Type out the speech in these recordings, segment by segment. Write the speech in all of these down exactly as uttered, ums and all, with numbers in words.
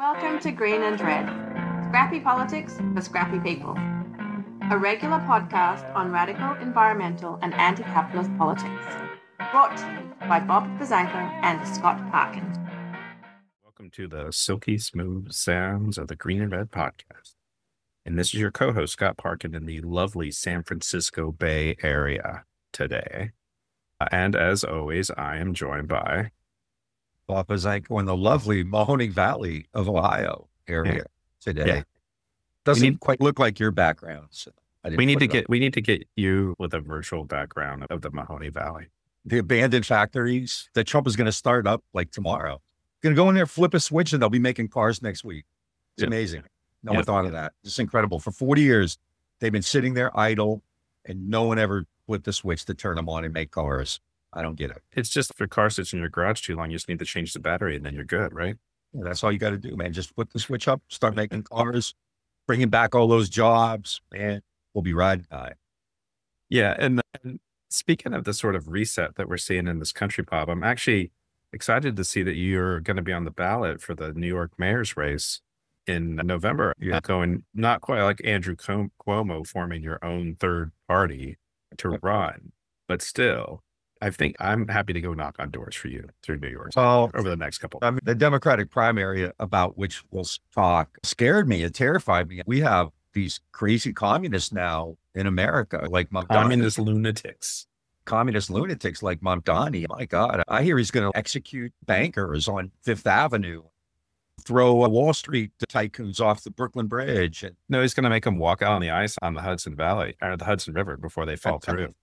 Welcome to Green and Red, Scrappy Politics for Scrappy People, a regular podcast on radical environmental and anti-capitalist politics, brought to you by Bob Bazanko and Scott Parkin. Welcome to the silky smooth sounds of the Green and Red podcast. And this is your co-host, Scott Parkin, in the lovely San Francisco Bay Area today. Uh, and as always, I am joined by Bob Bazanko in the lovely Mahoning Valley of Ohio area Yeah. today. Yeah. Doesn't need- quite look like your background. So I didn't we need put to it get up. we need to get you with a virtual background of the Mahoney Valley. the abandoned factories that Trump is going to start up like tomorrow. Going to go in there, flip a switch, and they'll be making cars next week. It's Yep. amazing. No Yep. one thought of that. It's incredible. For forty years, they've been sitting there idle, and no one ever flipped the switch to turn them on and make cars. I don't get it. It's just if your car sits in your garage too long, you just need to change the battery and then you're good, right? Yeah, that's all you got to do, man. Just flip the switch up, start making cars, bringing back all those jobs, man. We'll be riding high. Yeah, and, and speaking of the sort of reset that we're seeing in this country, Bob, I'm actually excited to see that you're going to be on the ballot for the New York mayor's race in November. Yeah. Going not quite like Andrew Com- Cuomo forming your own third party to run, but still, I think I'm happy to go knock on doors for you through New York So over the next couple. I mean, the Democratic primary about which we'll talk scared me. It terrified me. We have these crazy communists now in America, like Mamdani, Communist lunatics. communist lunatics like Mamdani. My God, I hear he's going to execute bankers on Fifth Avenue, throw uh, Wall Street tycoons off the Brooklyn Bridge. And No, he's going to make them walk out on the ice on the Hudson Valley or the Hudson River before they fall through.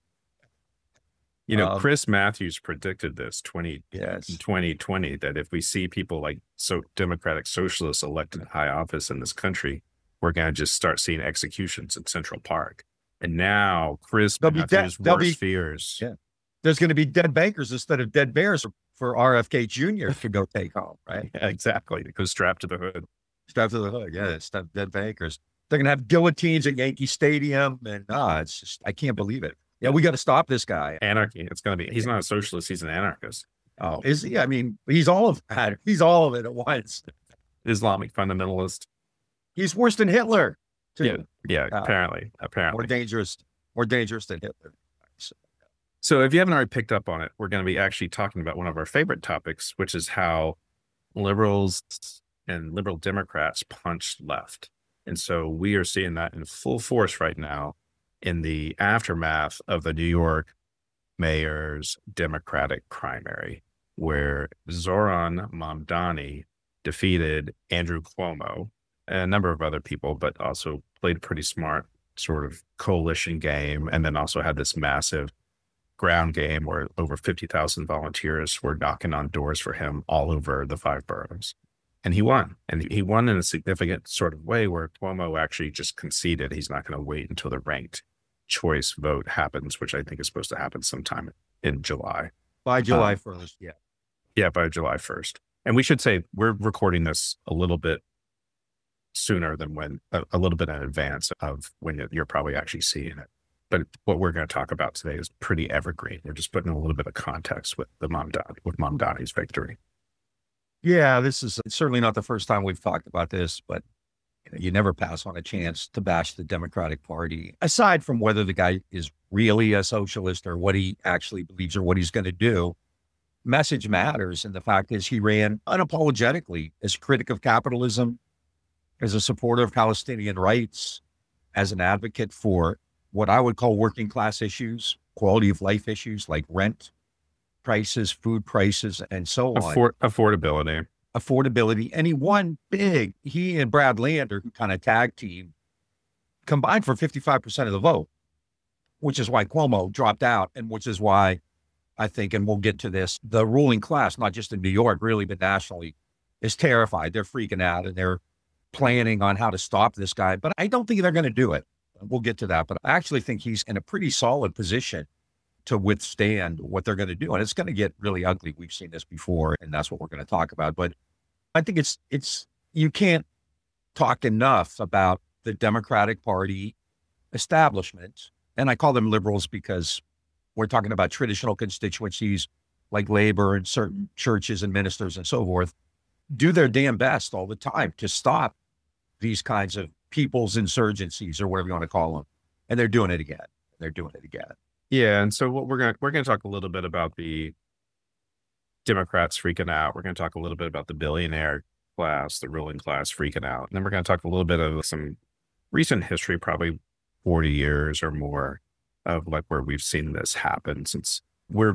You know, Um, Chris Matthews predicted this twenty yes, twenty twenty that if we see people like so Democratic socialists elected to high office in this country, we're going to just start seeing executions in Central Park. And now Chris They'll be dead- Matthews' they'll worst be- fears. Yeah. there's going to be dead bankers instead of dead bears for R F K Junior to go take home, right? Yeah, exactly. It goes strapped to the hood. Strapped to the hood. Yeah, it's not dead bankers. They're going to have guillotines at Yankee Stadium. And ah, it's just, I can't believe it. Yeah, we got to stop this guy. Anarchy. It's going to be, he's not a socialist. He's an anarchist. Oh, is he? I mean, he's all of that. He's all of it at once. Islamic fundamentalist. He's worse than Hitler. too. Yeah. Yeah. Uh, apparently. Apparently. More dangerous, more dangerous than Hitler. So, So if you haven't already picked up on it, we're going to be actually talking about one of our favorite topics, which is how liberals and liberal Democrats punched left. And so we are seeing that in full force right now in the aftermath of the New York mayor's Democratic primary, where Zoran Mamdani defeated Andrew Cuomo and a number of other people, but also played a pretty smart sort of coalition game, and then also had this massive ground game where over fifty thousand volunteers were knocking on doors for him all over the five boroughs. And he won. And he won in a significant sort of way where Cuomo actually just conceded he's not going to wait until the ranked choice vote happens, which I think is supposed to happen sometime in July. by July first, yeah. Yeah, by July first. And we should say we're recording this a little bit sooner than when, a, a little bit in advance of when you're probably actually seeing it. But what we're going to talk about today is pretty evergreen. We're just putting a little bit of context with the Mamdani, with Mamdani's victory. Yeah, this is certainly not the first time we've talked about this, but you know, you never pass on a chance to bash the Democratic Party, aside from whether the guy is really a socialist or what he actually believes or what he's going to do. Message matters. And the fact is he ran unapologetically as a critic of capitalism, as a supporter of Palestinian rights, as an advocate for what I would call working class issues, quality of life issues like rent prices, food prices, and so on. Affor- affordability. Affordability. And he won big. He and Brad Lander, who kind of tag team, combined for fifty-five percent of the vote, which is why Cuomo dropped out. And which is why I think, and we'll get to this, the ruling class, not just in New York, really, but nationally, is terrified. They're freaking out and they're planning on how to stop this guy. But I don't think they're going to do it. We'll get to that. But I actually think he's in a pretty solid position to withstand what they're going to do. And it's going to get really ugly. We've seen this before, and that's what we're going to talk about. But I think it's, it's, you can't talk enough about the Democratic Party establishment. And I call them liberals because we're talking about traditional constituencies like labor and certain churches and ministers and so forth. do their damn best all the time to stop these kinds of people's insurgencies or whatever you want to call them. And they're doing it again. They're doing it again. Yeah. And so what we're going to, we're going to talk a little bit about the Democrats freaking out. We're going to talk a little bit about the billionaire class, the ruling class freaking out. And then we're going to talk a little bit of some recent history, probably forty years or more, of like where we've seen this happen since we're,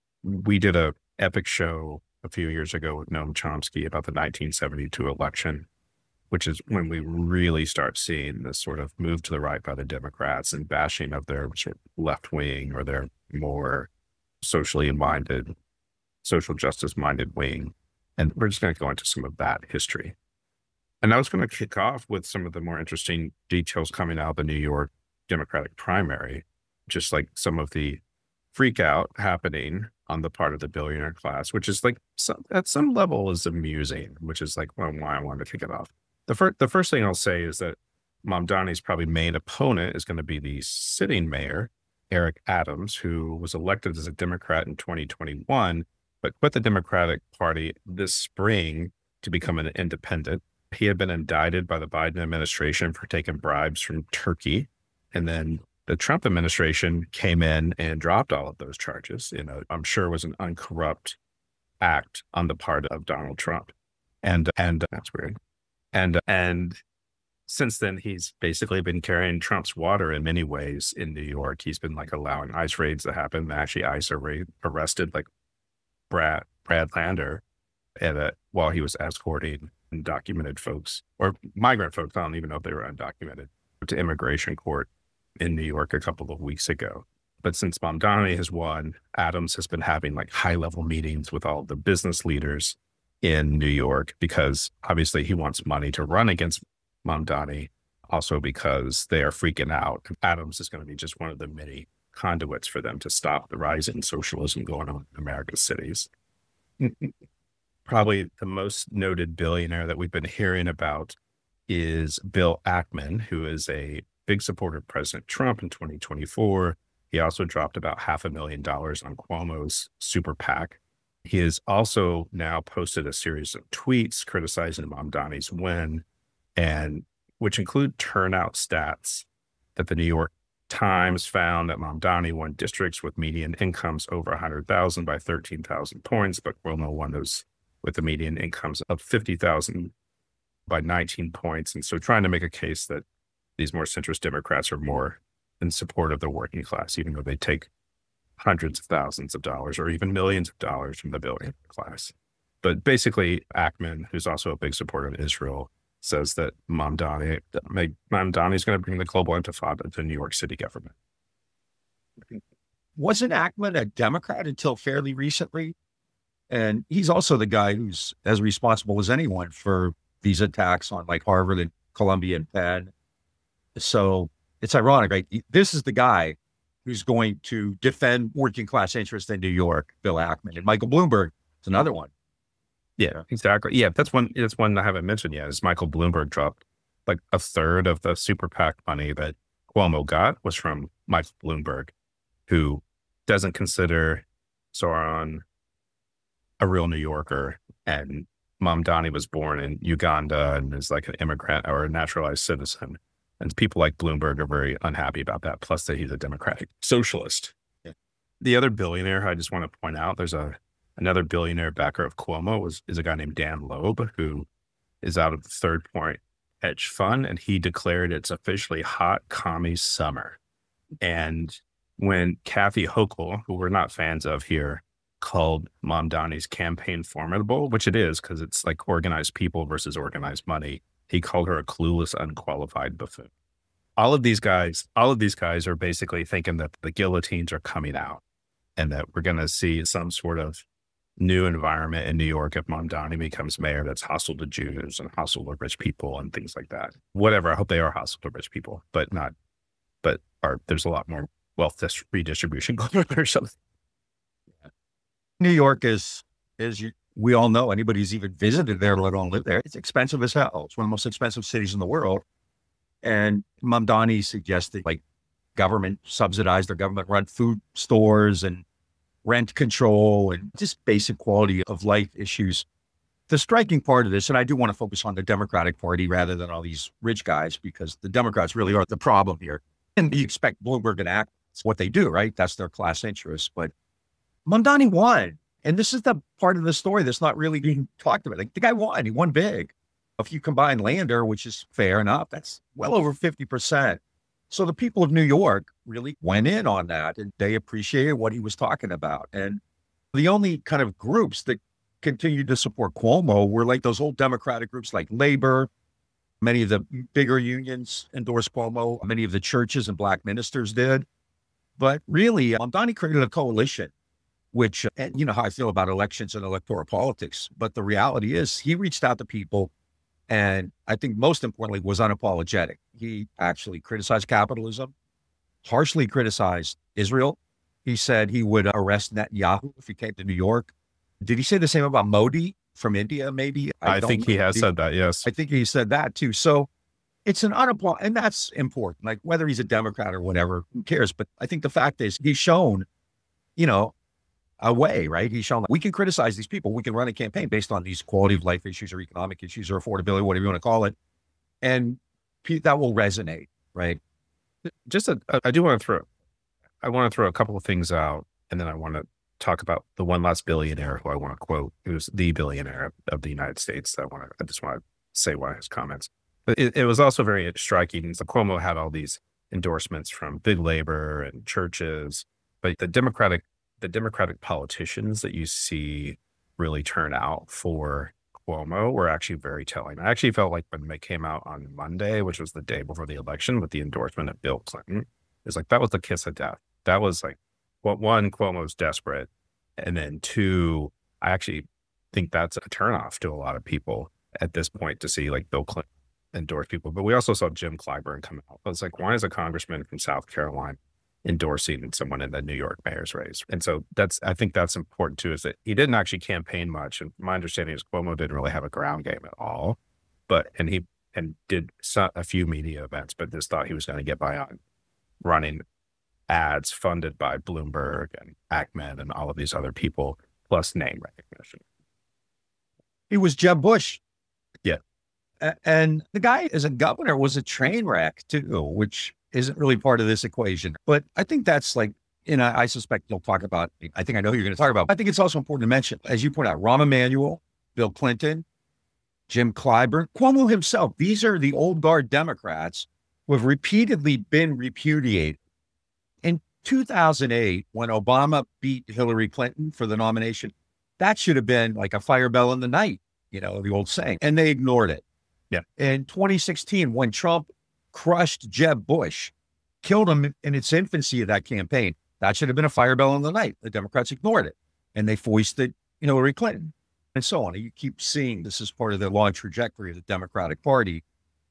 we did a epic show a few years ago with Noam Chomsky about the nineteen seventy-two election, which is when we really start seeing this sort of move to the right by the Democrats and bashing of their sort of left wing or their more socially minded, social justice minded wing. And we're just going to go into some of that history. And I was going to kick off with some of the more interesting details coming out of the New York Democratic primary, just like some of the freak out happening on the part of the billionaire class, which is like some, at some level is amusing, which is like well, why I wanted to kick it off. The first, the first thing I'll say is that Mamdani's probably main opponent is going to be the sitting mayor, Eric Adams, who was elected as a Democrat in twenty twenty-one, but quit the Democratic Party this spring to become an independent. He had been indicted by the Biden administration for taking bribes from Turkey. And then the Trump administration came in and dropped all of those charges. You know, I'm sure it was an uncorrupt act on the part of Donald Trump. And, and that's weird. And, and since then, he's basically been carrying Trump's water in many ways in New York. He's been like allowing ICE raids to happen. Actually, ICE arra- arrested like Brad, Brad Lander at a, while he was escorting undocumented folks or migrant folks. I don't even know if they were undocumented to immigration court in New York a couple of weeks ago. But since Mamdani has won, Adams has been having like high level meetings with all the business leaders in New York because obviously he wants money to run against Mamdani, also because they are freaking out. Adams is going to be just one of the many conduits for them to stop the rise in socialism going on in America's cities. Probably the most noted billionaire that we've been hearing about is Bill Ackman, who is a big supporter of President Trump in twenty twenty-four. He also dropped about half a million dollars on Cuomo's super PAC. He has also now posted a series of tweets criticizing Mamdani's win, and which include turnout stats that the New York Times found that Mamdani won districts with median incomes over one hundred thousand by thirteen thousand points, but Cuomo won those with the median incomes of fifty thousand by nineteen points. And so trying to make a case that these more centrist Democrats are more in support of the working class, even though they take hundreds of thousands of dollars or even millions of dollars from the billionaire class. But basically, Ackman, who's also a big supporter of Israel, says that Mamdani, Mamdani is going to bring the global intifada to New York City government. Wasn't Ackman a Democrat until fairly recently? And he's also the guy who's as responsible as anyone for these attacks on like Harvard and Columbia and Penn. So it's ironic, right? This is the guy who's going to defend working class interests in New York, Bill Ackman. And Michael Bloomberg is another one. Yeah, exactly. Yeah, that's one. That's one I haven't mentioned yet. Is Michael Bloomberg dropped like a third of the super PAC money that Cuomo got was from Michael Bloomberg, who doesn't consider Zoran a real New Yorker, and Mamdani was born in Uganda and is like an immigrant or a naturalized citizen. And people like Bloomberg are very unhappy about that. Plus, that he's a democratic socialist. Yeah. The other billionaire I just want to point out, there's a another billionaire backer of Cuomo was is a guy named Dan Loeb, who is out of the Third Point hedge fund, and he declared it's officially hot commie summer. And when Kathy Hochul, who we're not fans of here, called Mamdani's campaign formidable, which it is because it's like organized people versus organized money, he called her a clueless, unqualified buffoon. All of these guys, all of these guys are basically thinking that the guillotines are coming out and that we're going to see some sort of new environment in New York if Mamdani becomes mayor that's hostile to Jews and hostile to rich people and things like that. Whatever. I hope they are hostile to rich people, but not, but are, there's a lot more wealth redistribution going on or something. New York is, as you, we all know, anybody who's even visited there, let alone live there, it's expensive as hell. It's one of the most expensive cities in the world. And Mamdani suggested like government subsidized or government run food stores and rent control and just basic quality of life issues the striking part of this, and I do want to focus on the Democratic Party rather than all these rich guys, because the Democrats really are the problem here. And you expect Bloomberg and act what they do, right? That's their class interest. But Mamdani won. And this is the part of the story that's not really being talked about. Like, the guy won. He won big. If you combine Lander, which is fair enough, that's well over fifty percent. So the people of New York really went in on that, and they appreciated what he was talking about. And the only kind of groups that continued to support Cuomo were like those old Democratic groups like Labor. Many of the bigger unions endorsed Cuomo. Many of the churches and black ministers did. But really, Mamdani created a coalition, which, and you know how I feel about elections and electoral politics. But the reality is he reached out to people, and I think most importantly was unapologetic. He actually criticized capitalism, harshly criticized Israel. He said he would arrest Netanyahu if he came to New York. Did he say the same about Modi from India, maybe? I, I think he has said that, yes. I think he said that too. So it's an unapologetic, and that's important. Like, whether he's a Democrat or whatever, who cares? But I think the fact is he's shown, you know, a way, right? He's shown that we can criticize these people. We can run a campaign based on these quality of life issues or economic issues or affordability, whatever you want to call it. And that will resonate, right? Just, a, I do want to throw, I want to throw a couple of things out, and then I want to talk about the one last billionaire who I want to quote, who's the billionaire of, of the United States. I want to, I just want to say one of his comments. But it, it was also very striking. So Cuomo had all these endorsements from big labor and churches, but the Democratic, the Democratic politicians that you see really turn out for Cuomo were actually very telling. I actually felt like when they came out on Monday, which was the day before the election, with the endorsement of Bill Clinton, it's like that was the kiss of death. That was like, well, one, Cuomo's desperate. And then two, I actually think that's a turnoff to a lot of people at this point to see like Bill Clinton endorse people. But we also saw Jim Clyburn come out. I was like, why is a congressman from South Carolina endorsing someone in the New York mayor's race? And so that's, I think that's important too, is that he didn't actually campaign much. And my understanding is Cuomo didn't really have a ground game at all, but, and he, and did a few media events, but just thought he was going to get by on running ads funded by Bloomberg and Ackman and all of these other people, plus name recognition. He was Jeb Bush. Yeah. A- and the guy as a governor was a train wreck too, which isn't really part of this equation. But I think that's like, you know, I suspect you'll talk about, I think I know who you're going to talk about. I think it's also important to mention, as you point out, Rahm Emanuel, Bill Clinton, Jim Clyburn, Cuomo himself. These are the old guard Democrats who have repeatedly been repudiated. In two thousand eight, when Obama beat Hillary Clinton for the nomination, that should have been like a fire bell in the night, you know, the old saying, and they ignored it. Yeah. In twenty sixteen, when Trump crushed Jeb Bush, killed him in its infancy of that campaign, that should have been a fire bell in the night. The Democrats ignored it, and they foisted Hillary Clinton, and so on. You keep seeing this is part of the long trajectory of the Democratic Party.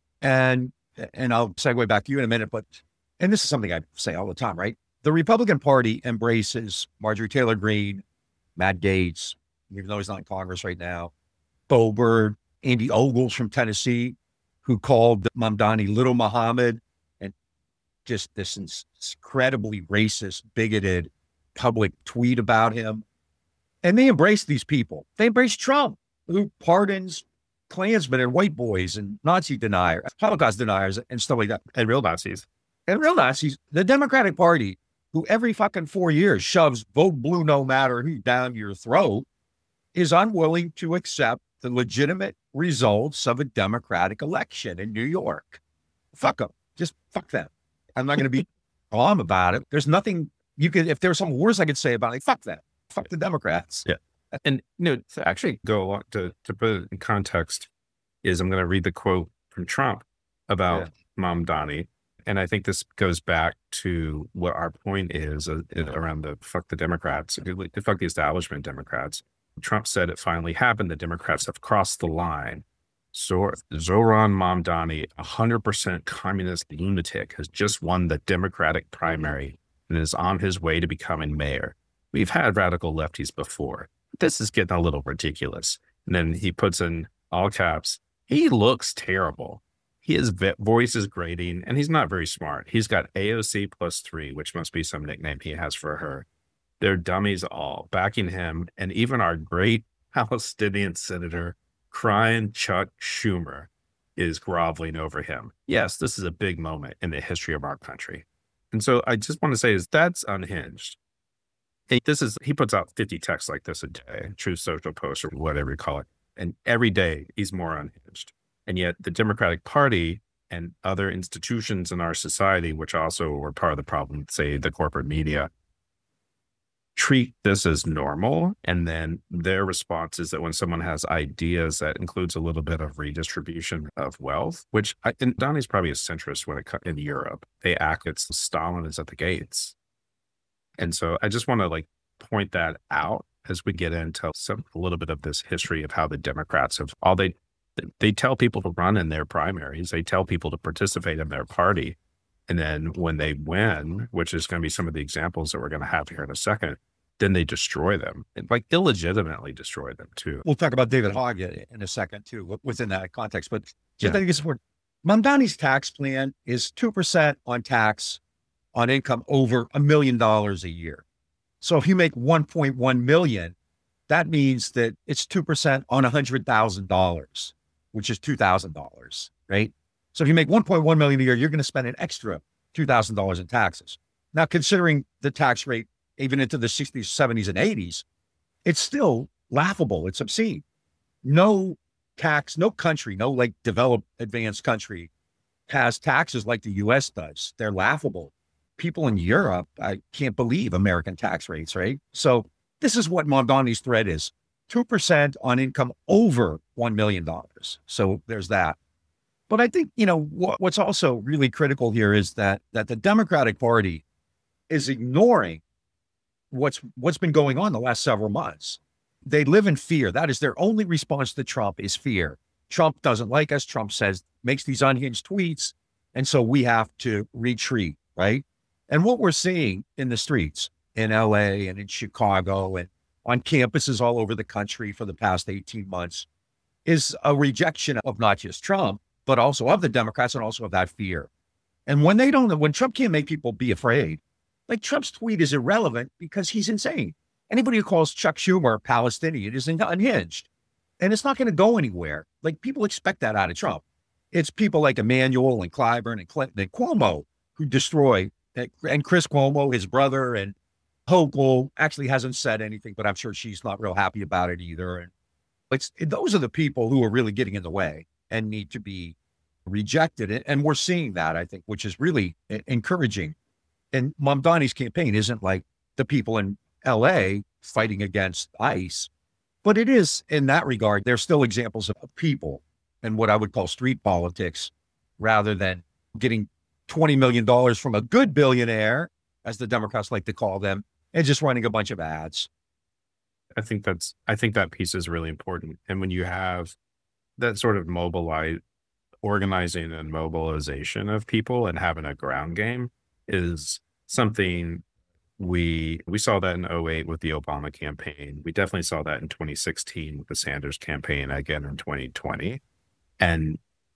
And, and I'll segue back to you in a minute, but and this is something I say all the time, right? The Republican Party embraces Marjorie Taylor Greene, Matt Gaetz, even though he's not in Congress right now, Boebert, Andy Ogles from Tennessee, who called Mamdani Little Muhammad, and just this incredibly racist, bigoted public tweet about him. And they embrace these people. They embrace Trump, who pardons Klansmen and white boys and Nazi deniers, Holocaust deniers, and stuff like that. And real Nazis. And real Nazis. The Democratic Party, who every fucking four years shoves vote blue no matter who down your throat, is unwilling to accept the legitimate results of a Democratic election in New York. Fuck them. Just fuck them. I'm not going to be calm about it. There's nothing you could, if there's some worse I could say about it, like, fuck them. Fuck the Democrats. Yeah. And, you know, to actually go along to, to put it in context is I'm going to read the quote from Trump about yeah. Mamdani. And I think this goes back to what our point is uh, around the fuck the Democrats, the fuck the establishment Democrats. Trump said it finally happened. The Democrats have crossed the line. So Zohran Mamdani, a hundred percent communist lunatic, has just won the Democratic primary and is on his way to becoming mayor. We've had radical lefties before. This is getting a little ridiculous. And then he puts in all caps, he looks terrible. His voice is grating, and he's not very smart. He's got A O C plus three, which must be some nickname he has for her. They're dummies all, backing him, and even our great Palestinian senator, crying Chuck Schumer is groveling over him. Yes, this is a big moment in the history of our country. And so I just want to say is that's unhinged. And this is, he puts out fifty texts like this a day, Truth Social Post or whatever you call it. And every day he's more unhinged. And yet the Democratic Party and other institutions in our society, which also were part of the problem, say the corporate media, treat this as normal. And then their response is that when someone has ideas that includes a little bit of redistribution of wealth, which I, and Donnie's probably a centrist when it comes in Europe, they act, it's Stalin is at the gates. And so I just want to like point that out as we get into some, a little bit of this history of how the Democrats have all they, they tell people to run in their primaries. They tell people to participate in their party. And then when they win, which is going to be some of the examples that we're going to have here in a second, then they destroy them, and like illegitimately destroy them too. We'll talk about David Hogg in a second too, within that context. But just Yeah. I think it's important. Mamdani's tax plan is two percent on tax on income over a million dollars a year. So if you make one point one million, that means that it's two percent on one hundred thousand dollars, which is two thousand dollars, right? So if you make one point one million a year, you're going to spend an extra two thousand dollars in taxes. Now, considering the tax rate, even into the sixties, seventies, and eighties, it's still laughable. It's obscene. No tax, no country, no like developed, advanced country has taxes like the U S does. They're laughable. People in Europe, I can't believe American tax rates, right? So this is what Mamdani's threat is, two percent on income over one million dollars. So there's that. But I think, you know, what, what's also really critical here is that that the Democratic Party is ignoring what's what's been going on the last several months. They live in fear. That is their only response to Trump is fear. Trump doesn't like us. Trump says, makes these unhinged tweets. And so we have to retreat, right? And what we're seeing in the streets in L A and in Chicago and on campuses all over the country for the past eighteen months is a rejection of not just Trump, but also of the Democrats and also of that fear. And when they don't, when Trump can't make people be afraid, like Trump's tweet is irrelevant because he's insane. Anybody who calls Chuck Schumer Palestinian is unhinged. And it's not going to go anywhere. Like people expect that out of Trump. It's people like Emanuel and Clyburn and Clinton and Cuomo who destroy, and Chris Cuomo, his brother, and Hochul actually hasn't said anything, but I'm sure she's not real happy about it either. And it's, those are the people who are really getting in the way and need to be rejected. And we're seeing that, I think, which is really encouraging. And Mamdani's campaign isn't like the people in L A fighting against ICE, but it is in that regard. There's still examples of people and what I would call street politics rather than getting twenty million dollars from a good billionaire, as the Democrats like to call them, and just running a bunch of ads. I think that's, I think that piece is really important. And when you have that sort of mobilize, organizing and mobilization of people and having a ground game is something we, we saw that in oh eight with the Obama campaign. We definitely saw that in twenty sixteen with the Sanders campaign, again in twenty twenty. And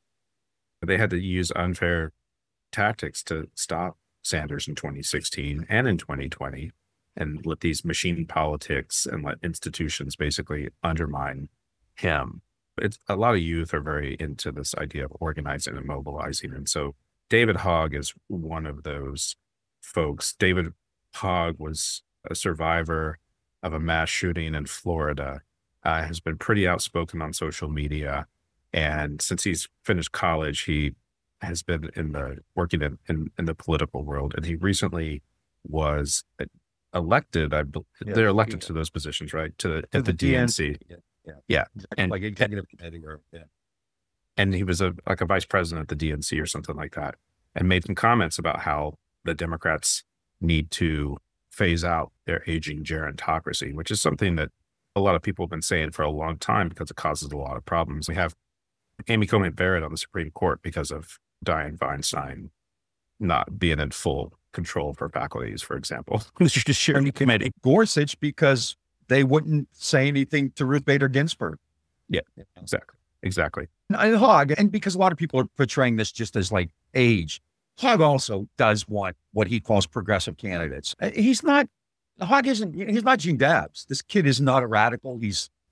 they had to use unfair tactics to stop Sanders in twenty sixteen and in twenty twenty, and let these machine politics and let institutions basically undermine him. It's a lot of youth are very into this idea of organizing and mobilizing. And so David Hogg is one of those folks. David Hogg was a survivor of a mass shooting in Florida, uh, has been pretty outspoken on social media. And since he's finished college, he has been in the working in, in, in the political world. And he recently was elected. I yeah, they're elected yeah. to those positions, right? To, to at the, the D N C. Yeah. Yeah. yeah. And like executive committee or, yeah. And he was a, like a vice president at the D N C or something like that, and made some comments about how the Democrats need to phase out their aging gerontocracy, which is something that a lot of people have been saying for a long time because it causes a lot of problems. We have Amy Coney Barrett on the Supreme Court because of Dianne Feinstein not being in full control of her faculties, for example. The Judiciary Committee. Gorsuch, because they wouldn't say anything to Ruth Bader Ginsburg. Yeah, exactly. Exactly. And Hogg, and because a lot of people are portraying this just as like age, Hogg also does want what he calls progressive candidates. He's not, Hogg isn't, he's not Gene Debs. This kid is not a radical. He's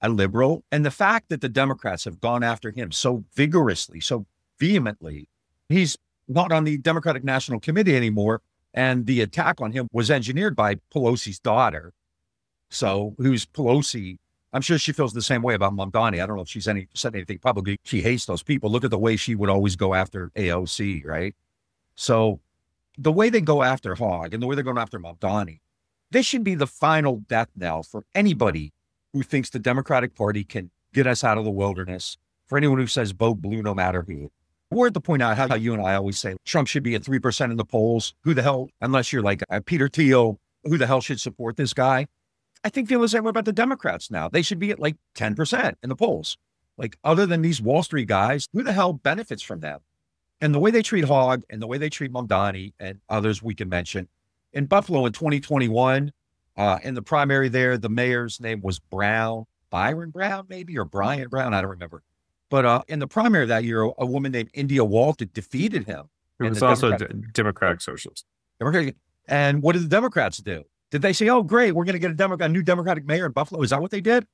a liberal. And the fact that the Democrats have gone after him so vigorously, so vehemently, he's not on the Democratic National Committee anymore. And the attack on him was engineered by Pelosi's daughter. So who's Pelosi? I'm sure she feels the same way about Mamdani. I don't know if she's any said anything publicly. She hates those people. Look at the way she would always go after A O C, right? So the way they go after Hogg and the way they're going after Mamdani, this should be the final death knell for anybody who thinks the Democratic Party can get us out of the wilderness, for anyone who says vote blue no matter who. We're at the point now how you and I always say Trump should be at three percent in the polls. Who the hell, unless you're like uh, Peter Thiel, who the hell should support this guy? I think feel the same way about the Democrats now. They should be at like ten percent in the polls. Like, other than these Wall Street guys, who the hell benefits from them? And the way they treat Hogg and the way they treat Mamdani and others we can mention. In Buffalo in twenty twenty-one, uh, in the primary there, the mayor's name was Brown, Byron Brown maybe, or Brian Brown, I don't remember. But uh, in the primary that year, a woman named India Walton defeated him. It was also a d- Democratic Socialist. Democratic. And what did the Democrats do? Did they say, oh, great, we're going to get a, Demo- a new Democratic mayor in Buffalo? Is that what they did?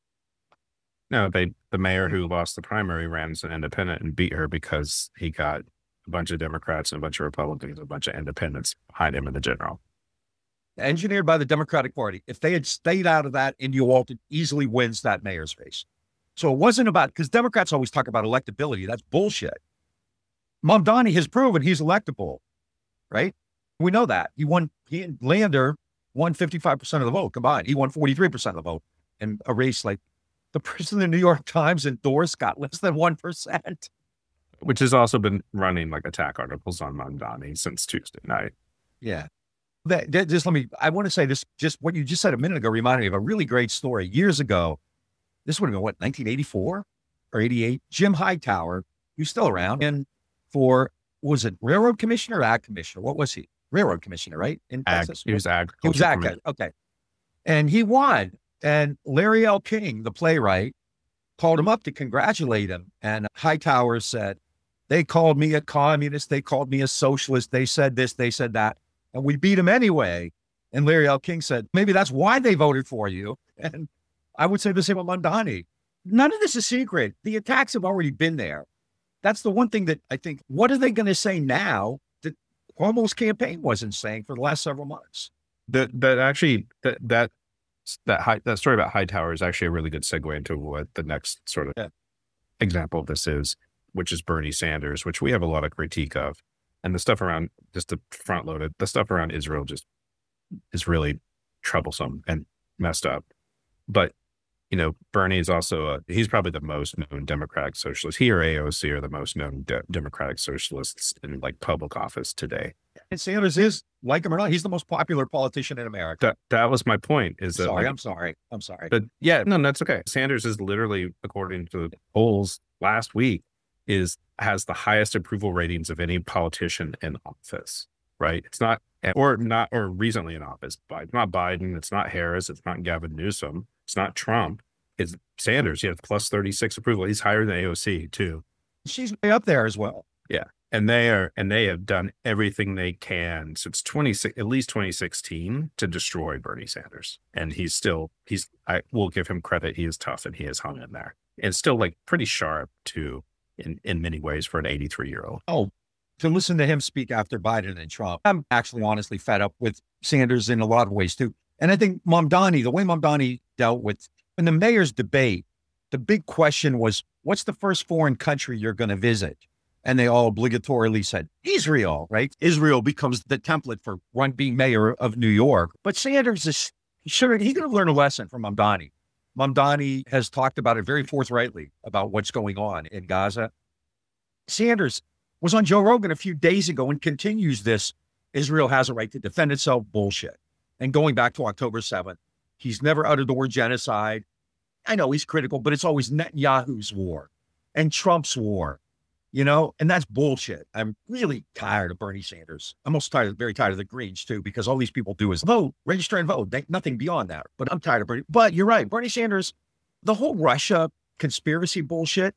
No, they the mayor who lost the primary ran as an independent and beat her because he got a bunch of Democrats and a bunch of Republicans, a bunch of independents behind him in the general. Engineered by the Democratic Party. If they had stayed out of that, India Walton easily wins that mayor's race. So it wasn't about, because Democrats always talk about electability. That's bullshit. Mamdani has proven he's electable, right? We know that. He won, he and Lander won fifty-five percent of the vote combined. He won forty-three percent of the vote in a race like the person the New York Times endorsed got less than one percent. Which has also been running like attack articles on Mamdani since Tuesday night. Yeah. That, that, just let me, I want to say this, just what you just said a minute ago reminded me of a really great story. Years ago, this would have been what, nineteen eighty-four or eighty-eight? Jim Hightower, who's still around, and for, was it railroad commissioner or ag commissioner? What was he? Railroad commissioner, right? In ag, Texas? He was ag. He was ag, okay. And he won. And Larry L. King, the playwright, called him up to congratulate him. And Hightower said, they called me a communist. They called me a socialist. They said this, they said that. And we beat him anyway. And Larry L. King said, maybe that's why they voted for you. And I would say the same about Mamdani. None of this is secret. The attacks have already been there. That's the one thing that I think, what are they going to say now that Cuomo's campaign wasn't saying for the last several months? That that actually, that that that, high, that story about Hightower is actually a really good segue into what the next sort of yeah. example of this is, which is Bernie Sanders, which we have a lot of critique of. And the stuff around, just to front load it, the stuff around Israel just is really troublesome and messed up. But, you know, Bernie is also, a, he's probably the most known Democratic socialist. He or A O C are the most known de- Democratic socialists in like public office today. And Sanders is, like him or not, he's the most popular politician in America. That, that was my point. Is that sorry, like, I'm sorry. I'm sorry. But yeah, no, that's okay. Sanders is literally, according to the polls last week, is has the highest approval ratings of any politician in office, right? It's not, or not, or recently in office. But it's not Biden. It's not Harris. It's not Gavin Newsom. It's not Trump. It's Sanders. He has plus thirty-six approval. He's higher than A O C too. She's way up there as well. Yeah. And they are, and they have done everything they can since twenty at least twenty sixteen to destroy Bernie Sanders. And he's still, he's, I will give him credit. He is tough and he has hung in there and still like pretty sharp too. In, in many ways for an eighty-three year old. Oh, to listen to him speak after Biden and Trump, I'm actually honestly fed up with Sanders in a lot of ways too. And I think Mamdani, the way Mamdani dealt with in the mayor's debate, the big question was, what's the first foreign country you're going to visit? And they all obligatorily said Israel, right? Israel becomes the template for one being mayor of New York. But Sanders is sure he's going to learn a lesson from Mamdani. Mamdani has talked about it very forthrightly about what's going on in Gaza. Sanders was on Joe Rogan a few days ago and continues this Israel has a right to defend itself bullshit. And going back to October seventh, he's never uttered the word genocide. I know he's critical, but it's always Netanyahu's war and Trump's war, you know, and that's bullshit. I'm really tired of Bernie Sanders. I'm also tired, very tired of the Greens too, because all these people do is vote, register and vote. They, nothing beyond that. But I'm tired of Bernie. But you're right. Bernie Sanders, the whole Russia conspiracy bullshit,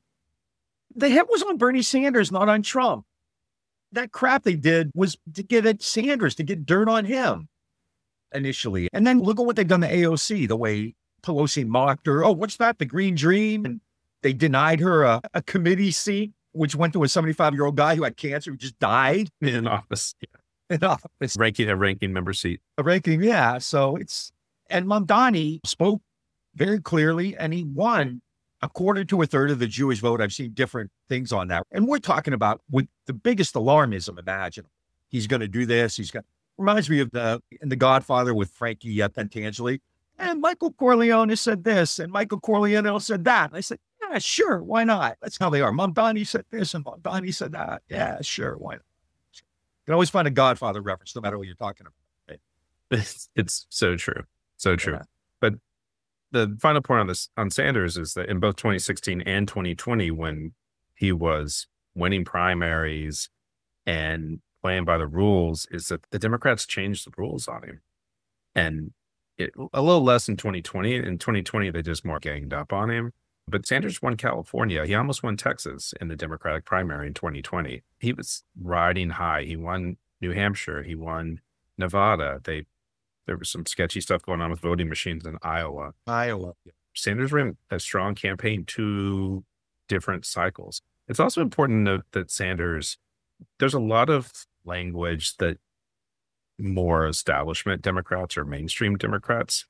the hit was on Bernie Sanders, not on Trump. That crap they did was to get at Sanders, to get dirt on him initially. And then look at what they've done to A O C, the way Pelosi mocked her. Oh, what's that? The Green Dream? And they denied her a, a committee seat, which went to a seventy-five-year-old guy who had cancer who just died. In office. Yeah. In office. Ranking a ranking member seat. A ranking, yeah. So it's, and Mamdani spoke very clearly and he won a quarter to a third of the Jewish vote. I've seen different things on that. And we're talking about with the biggest alarmism imaginable. He's going to do this. He's got, reminds me of the, in The Godfather with Frankie uh, Pentangeli. And Michael Corleone said this and Michael Corleone said that. And I said, yeah, sure. Why not? That's how they are. Mamdani said this and Mamdani said that. Yeah, sure. Why not? You can always find a Godfather reference, no matter what you're talking about. Right? It's, it's so true. So true. Yeah. But the final point on this, on Sanders, is that in both twenty sixteen and twenty twenty, when he was winning primaries and playing by the rules, is that the Democrats changed the rules on him. And it, a little less in twenty twenty. In twenty twenty, they just more ganged up on him. But Sanders won California. He almost won Texas in the Democratic primary in twenty twenty. He was riding high. He won New Hampshire. He won Nevada. They There was some sketchy stuff going on with voting machines in Iowa. Iowa. Sanders ran a strong campaign, two different cycles. It's also important to note that Sanders, there's a lot of language that more establishment Democrats or mainstream Democrats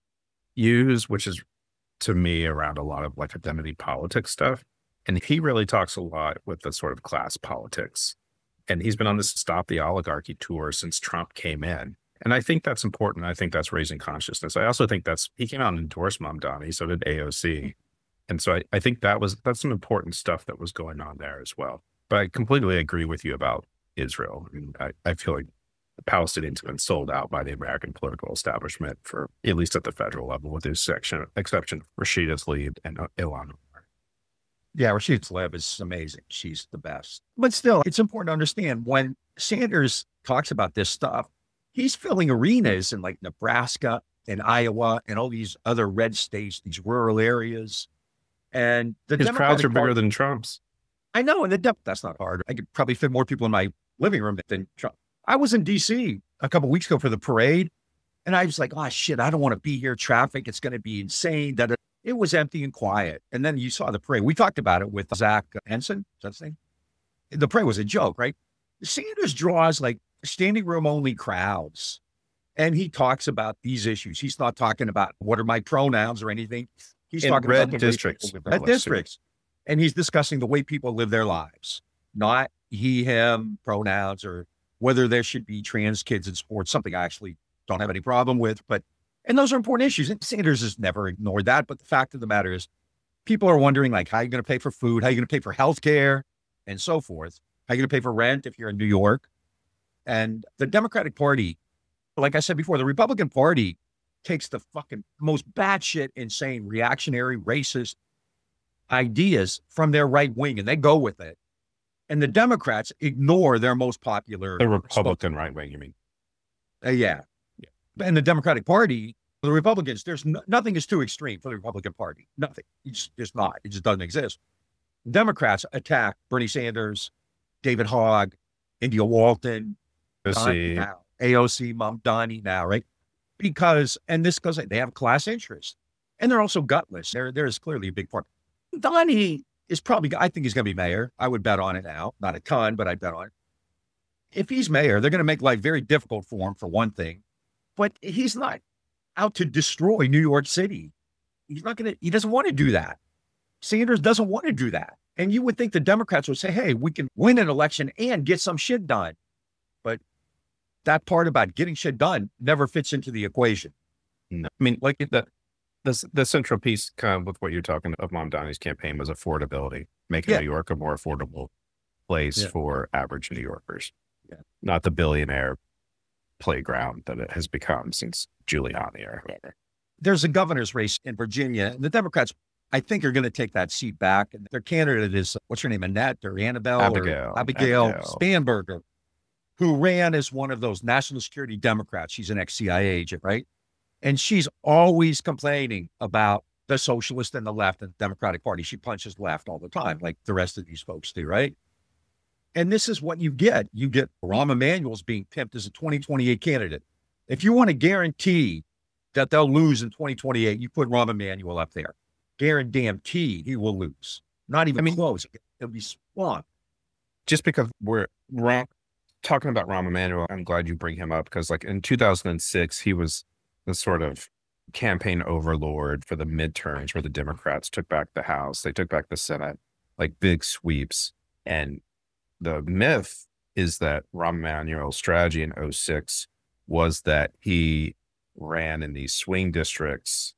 use, which is to me around a lot of like identity politics stuff. And he really talks a lot with the sort of class politics. And he's been on this Stop the Oligarchy tour since Trump came in. And I think that's important. I think that's raising consciousness. I also think that's, he came out and endorsed Mamdani, so did A O C. And so I, I think that was, that's some important stuff that was going on there as well. But I completely agree with you about Israel. I mean, I, I feel like the Palestinians have been sold out by the American political establishment for, at least at the federal level, with the exception, exception of Rashida Tlaib and Ilhan Omar. Yeah, Rashida Tlaib is amazing. She's the best. But still, it's important to understand when Sanders talks about this stuff, he's filling arenas in like Nebraska and Iowa and all these other red states, these rural areas. And the His Democratic crowds are bigger Party, than Trump's. I know, and the Dem- that's not hard. I could probably fit more people in my living room than Trump. I was in D C a couple of weeks ago for the parade, and I was like, oh, shit, I don't want to be here. Traffic, it's going to be insane. That It was empty and quiet. And then you saw the parade. We talked about it with Zach Henson. Is that his name? The parade was a joke, right? Sanders draws like standing room only crowds. And he talks about these issues. He's not talking about what are my pronouns or anything. He's In talking red about the way districts. people live their- red districts. And he's discussing the way people live their lives, not he, him pronouns or whether there should be trans kids in sports, something I actually don't have any problem with. But, and those are important issues. And Sanders has never ignored that. But the fact of the matter is people are wondering like, how are you going to pay for food? How are you going to pay for healthcare and so forth? How are you going to pay for rent if you're in New York? And the Democratic Party, like I said before, the Republican Party takes the fucking most batshit insane, reactionary, racist ideas from their right wing and they go with it. And the Democrats ignore their most popular. The Republican right wing, you mean? Uh, yeah. yeah. And the Democratic Party, the Republicans, there's no, nothing is too extreme for the Republican Party. Nothing. It's just not. It just doesn't exist. Democrats attack Bernie Sanders, David Hogg, India Walton, A O C. now, A O C, Mamdani now, right? Because, and this goes, they have class interest. And they're also gutless. There, there is clearly a big part. Mamdani is probably, I think he's going to be mayor. I would bet on it now. Not a ton, but I'd bet on it. If he's mayor, they're going to make life very difficult for him, for one thing. But he's not out to destroy New York City. He's not going to, he doesn't want to do that. Sanders doesn't want to do that. And you would think the Democrats would say, hey, we can win an election and get some shit done. But that part about getting shit done never fits into the equation. No. I mean, like the, the, the central piece kind of with what you're talking of Mamdani's campaign was affordability, making Yeah. New York a more affordable place Yeah. for average New Yorkers, Yeah. not the billionaire playground that it has become since Giuliani or whatever. There's a governor's race in Virginia, and the Democrats, I think, are going to take that seat back. And their candidate is, what's her name, Annette or Annabelle? Abigail. Or Abigail, Abigail. Spanberger, who ran as one of those national security Democrats. She's an ex-C I A agent, right? And she's always complaining about the socialist and the left and the Democratic Party. She punches left all the time, like the rest of these folks do, right? And this is what you get. You get Rahm Emanuel's being pimped as a twenty twenty-eight candidate. If you want to guarantee that they'll lose in twenty twenty-eight. You put Rahm Emanuel up there. Guaranteed he will lose. Not even I mean, close. It'll be swamped. Just because we're wrong, talking about Rahm Emanuel, I'm glad you bring him up because like in two thousand six, he was the sort of campaign overlord for the midterms where the Democrats took back the House. They took back the Senate, like big sweeps. And the myth is that Rahm Emanuel's strategy in oh six was that he ran in these swing districts,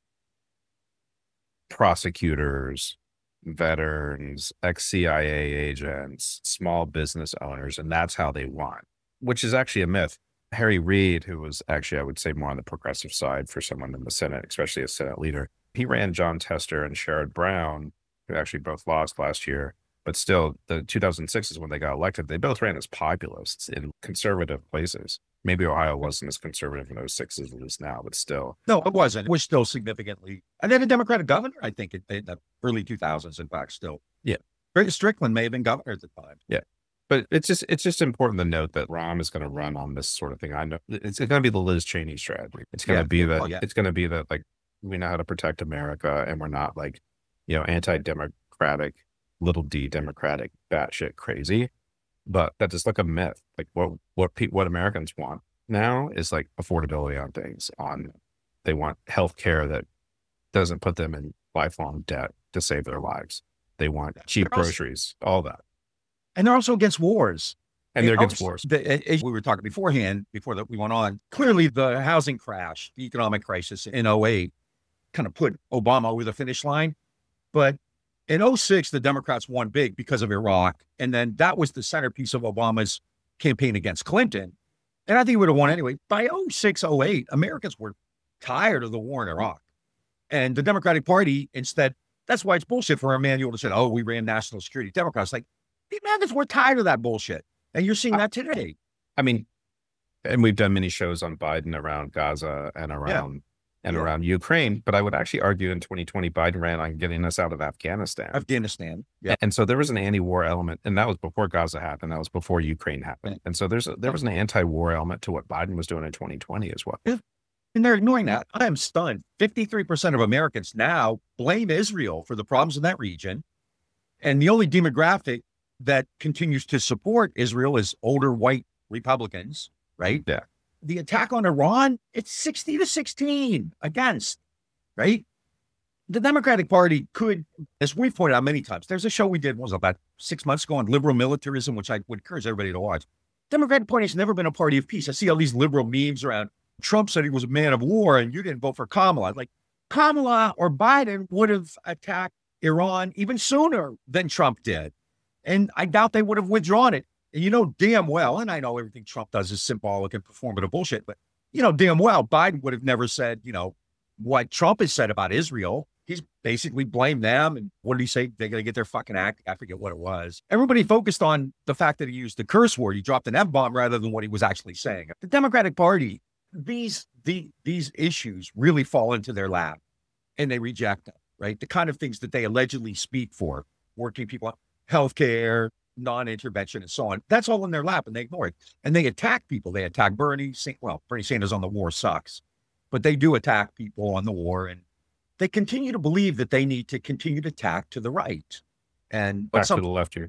prosecutors, veterans, ex-C I A agents, small business owners, and that's how they won, which is actually a myth. Harry Reid, who was actually, I would say, more on the progressive side for someone in the Senate, especially a Senate leader, he ran John Tester and Sherrod Brown, who actually both lost last year. But still, the two thousand six is when they got elected. They both ran as populists in conservative places. Maybe Ohio wasn't as conservative in oh six as it is now, but still. No, it wasn't. It was still significantly. And then a Democratic governor, I think, in, in the early two thousands, in fact, still. Yeah. Greg Strickland may have been governor at the time. Yeah. But it's just it's just important to note that Rahm is going to run on this sort of thing. I know it's going to be the Liz Cheney strategy. It's going to yeah. be that oh, yeah. it's going to be that like we know how to protect America and we're not like, you know, anti-democratic, little d democratic, batshit crazy. But that is like a myth. Like what what pe- what Americans want now is like affordability on things. On they want health care that doesn't put them in lifelong debt to save their lives. They want cheap they're groceries, also, all that. And they're also against wars. And they're against also, wars. The, as we were talking beforehand, before that we went on, clearly the housing crash, the economic crisis in oh eight kind of put Obama over the finish line. But in oh six, the Democrats won big because of Iraq. And then that was the centerpiece of Obama's campaign against Clinton. And I think he would have won anyway. By oh six, oh eight, Americans were tired of the war in Iraq. And the Democratic Party, instead, that's why it's bullshit for Emanuel to say, oh, we ran national security. Democrats, like, the Americans were tired of that bullshit. And you're seeing that today. I mean, and we've done many shows on Biden around Gaza and around yeah. and yeah. around Ukraine. But I would actually argue in twenty twenty, Biden ran on getting us out of Afghanistan. Afghanistan. Yeah. And so there was an anti-war element. And that was before Gaza happened. That was before Ukraine happened. And so there's a, there was an anti-war element to what Biden was doing in twenty twenty as well. Yeah. And they're ignoring that. I am stunned. fifty-three percent of Americans now blame Israel for the problems in that region. And the only demographic that continues to support Israel is older white Republicans, right? Yeah. The attack on Iran, it's sixty to sixteen against, right? The Democratic Party could, as we've pointed out many times, there's a show we did, was about six months ago on liberal militarism, which I would encourage everybody to watch. Democratic Party has never been a party of peace. I see all these liberal memes around. Trump said he was a man of war and you didn't vote for Kamala. Like Kamala or Biden would have attacked Iran even sooner than Trump did. And I doubt they would have withdrawn it. And you know damn well, and I know everything Trump does is symbolic and performative bullshit, but you know damn well Biden would have never said, you know, what Trump has said about Israel. He's basically blamed them. And what did he say? They're going to get their fucking act. I forget what it was. Everybody focused on the fact that he used the curse word. He dropped an F-bomb rather than what he was actually saying. The Democratic Party, these, the, these issues really fall into their lap and they reject them, right? The kind of things that they allegedly speak for, working people, healthcare, non-intervention, and so on. That's all in their lap, and they ignore it. And they attack people. They attack Bernie. Well, Bernie Sanders on the war sucks, but they do attack people on the war, and they continue to believe that they need to continue to tack to the right. And back some, to the left here.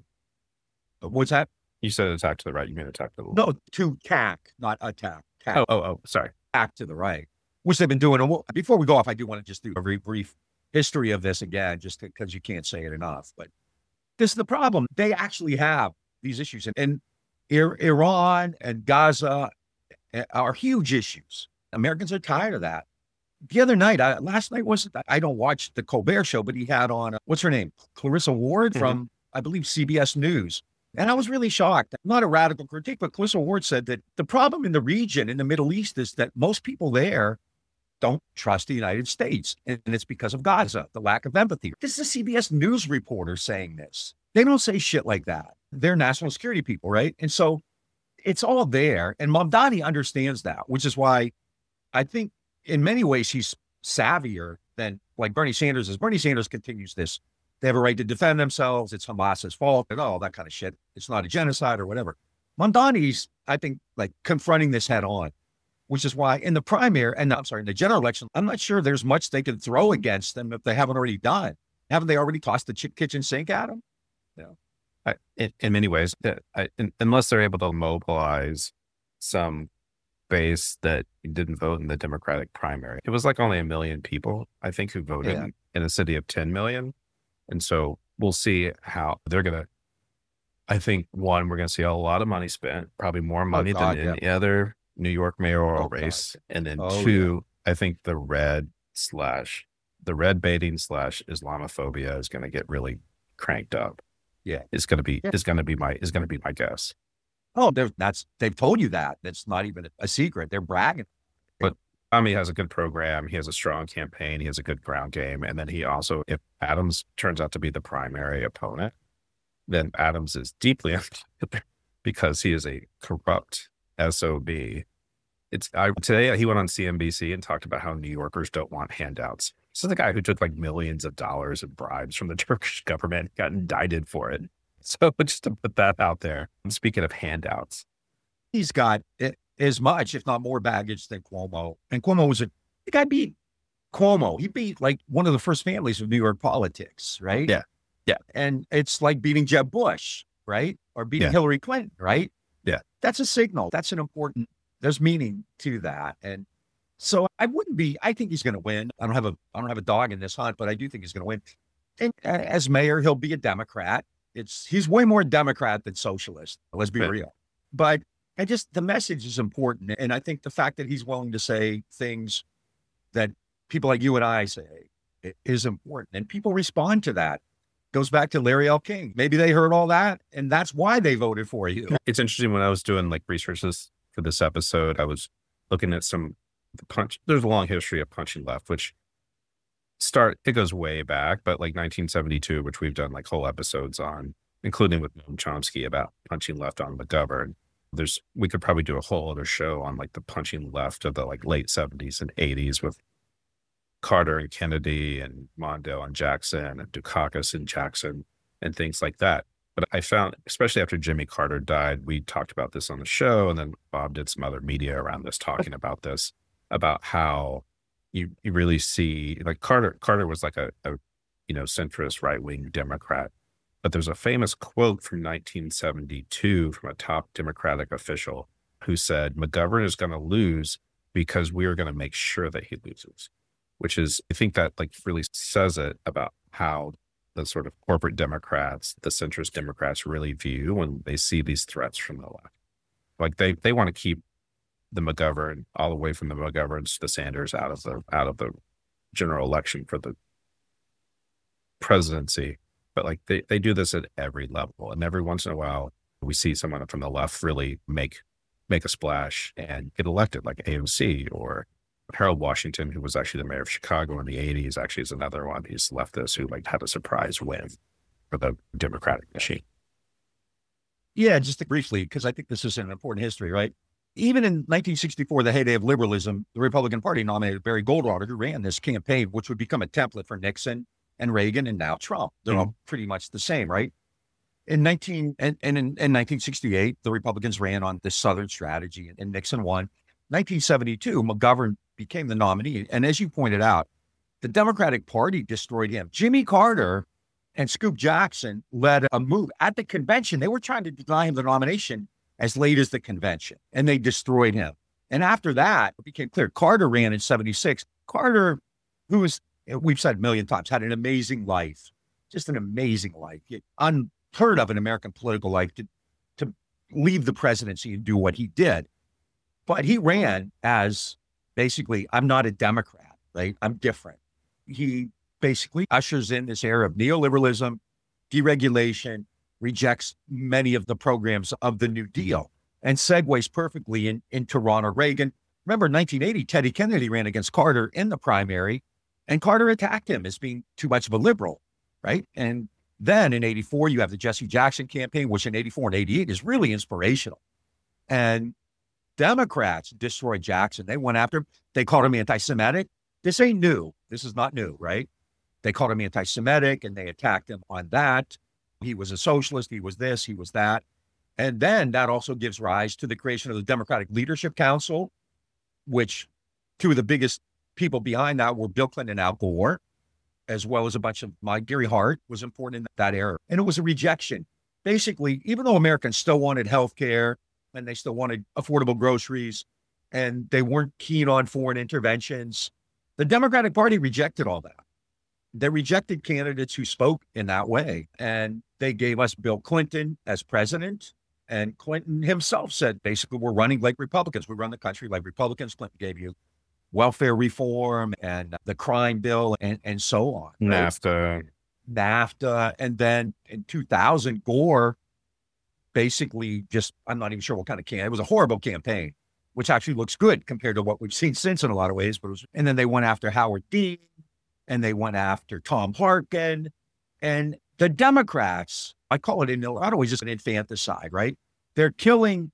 What's that? You said attack to the right. You mean attack to the left? No, to tack, not attack. Tack. Oh, oh, oh, sorry. Tack to the right, which they've been doing. And we'll, before we go off, I do want to just do a very brief history of this again, just because you can't say it enough, but this is the problem. They actually have these issues. And Iran and Gaza are huge issues. Americans are tired of that. The other night, I, last night wasn't, I don't watch the Colbert Show, but he had on, uh, what's her name? Clarissa Ward mm-hmm. from, I believe, C B S News. And I was really shocked. Not a radical critique, but Clarissa Ward said that the problem in the region, in the Middle East, is that most people there don't trust the United States. And it's because of Gaza, the lack of empathy. This is a C B S News reporter saying this. They don't say shit like that. They're national security people, right? And so it's all there. And Mamdani understands that, which is why I think in many ways he's savvier than like Bernie Sanders is. Bernie Sanders continues this. They have a right to defend themselves. It's Hamas's fault and all that kind of shit. It's not a genocide or whatever. Mamdani's, I think, like confronting this head on. which is why in the primary, and I'm sorry, in the general election, I'm not sure there's much they can throw against them if they haven't already done. Haven't they already tossed the ch- kitchen sink at them? No. I, in, in many ways, I, in, unless they're able to mobilize some base that didn't vote in the Democratic primary. It was like only a million people, I think, who voted Yeah. in a city of ten million. And so we'll see how they're going to, I think, one, we're going to see a lot of money spent, probably more money God, than yeah. any other New York mayoral Oh, God. race. And then Oh, two, I think the red slash, the red baiting slash Islamophobia is going to get really cranked up. Yeah. It's going to be, Yeah. is going to be my, is going to be my guess. Oh, they're- that's they've told you that. That's not even a secret. They're bragging. Tommy has a good program. He has a strong campaign. He has a good ground game. And then he also, if Adams turns out to be the primary opponent, then Adams is deeply unpopular because he is a corrupt S O B. It's I, today he went on C N B C and talked about how New Yorkers don't want handouts. This is the guy who took like millions of dollars in bribes from the Turkish government, got indicted for it. So just to put that out there. Speaking of handouts, He's got i- as much, if not more, baggage than Cuomo. And Cuomo was a the guy beat Cuomo. He beat like one of the first families of New York politics, right? Yeah. Yeah. And it's like beating Jeb Bush, right? Or beating Yeah. Hillary Clinton, right? Yeah. That's a signal. That's an important, there's meaning to that. And so I wouldn't be, I think he's going to win. I don't have a, I don't have a dog in this hunt, but I do think he's going to win. And uh, as mayor, he'll be a Democrat. It's, he's way more Democrat than socialist. Let's be Yeah. real. But I just, the message is important. And I think the fact that he's willing to say things that people like you and I say i- is important. And people respond to that. Goes back to Larry L. King. Maybe they heard all that and that's why they voted for you. it's interesting when I was doing like researches for this episode, I was looking at some the punch. There's a long history of punching left, which start it goes way back, but like nineteen seventy-two, which we've done like whole episodes on, including with Noam Chomsky about punching left on McGovern. There's we could probably do a whole other show on like the punching left of the like late seventies and eighties with Carter and Kennedy and Mondale and Jackson and Dukakis and Jackson and things like that. But I found, especially after Jimmy Carter died, we talked about this on the show, and then Bob did some other media around this talking about this, about how you you really see like Carter Carter was like a, a you know centrist right wing Democrat, but there's a famous quote from nineteen seventy-two from a top Democratic official who said McGovern is going to lose because we are going to make sure that he loses, which is I think that like really says it about how the sort of corporate Democrats, the centrist Democrats really view when they see these threats from the left. Like they they want to keep the McGovern all the way from the McGoverns to Sanders out of the out of the general election for the presidency. But like they, they do this at every level. And every once in a while we see someone from the left really make make a splash and get elected, like A O C or Harold Washington, who was actually the mayor of Chicago in the eighties, actually is another one. He's leftist who like had a surprise win for the Democratic machine. Yeah, just briefly, because I think this is an important history, right? Even in nineteen sixty-four, the heyday of liberalism, the Republican Party nominated Barry Goldwater, who ran this campaign, which would become a template for Nixon and Reagan and now Trump. They're Mhm. all pretty much the same, right? In nineteen and, and in, in nineteen sixty-eight, the Republicans ran on this Southern strategy, and Nixon won. nineteen seventy-two, McGovern became the nominee, and as you pointed out, the Democratic Party destroyed him. Jimmy Carter and Scoop Jackson led a move at the convention. They were trying to deny him the nomination as late as the convention, and they destroyed him. And after that, it became clear. Carter ran in seventy-six. Carter, who was, we've said a million times, had an amazing life, just an amazing life, unheard of in American political life to, to leave the presidency and do what he did. But he ran as basically, I'm not a Democrat, right? I'm different. He basically ushers in this era of neoliberalism, deregulation, rejects many of the programs of the New Deal, and segues perfectly in, into Ronald Reagan. Remember, in nineteen eighty, Teddy Kennedy ran against Carter in the primary, and Carter attacked him as being too much of a liberal, right? And then in eighty-four, you have the Jesse Jackson campaign, which in eighty-four and eighty-eight is really inspirational. And Democrats destroyed Jackson. They went after him. They called him anti-Semitic. This ain't new. This is not new, right? They called him anti-Semitic, and they attacked him on that. He was a socialist. He was this. He was that. And then that also gives rise to the creation of the Democratic Leadership Council, which two of the biggest people behind that were Bill Clinton and Al Gore, as well as a bunch of my Gary Hart was important in that era. And it was a rejection. Basically, even though Americans still wanted health care and they still wanted affordable groceries and they weren't keen on foreign interventions, the Democratic Party rejected all that. They rejected candidates who spoke in that way. And they gave us Bill Clinton as president. And Clinton himself said, basically, we're running like Republicans. We run the country like Republicans. Clinton gave you welfare reform and the crime bill and, and so on. Right? NAFTA. NAFTA. And then in two thousand, Gore basically just, I'm not even sure what kind of campaign. It was a horrible campaign, which actually looks good compared to what we've seen since in a lot of ways. But it was, and then they went after Howard Dean and they went after Tom Harkin. And the Democrats, I call it, in, not always just an infanticide, right? They're killing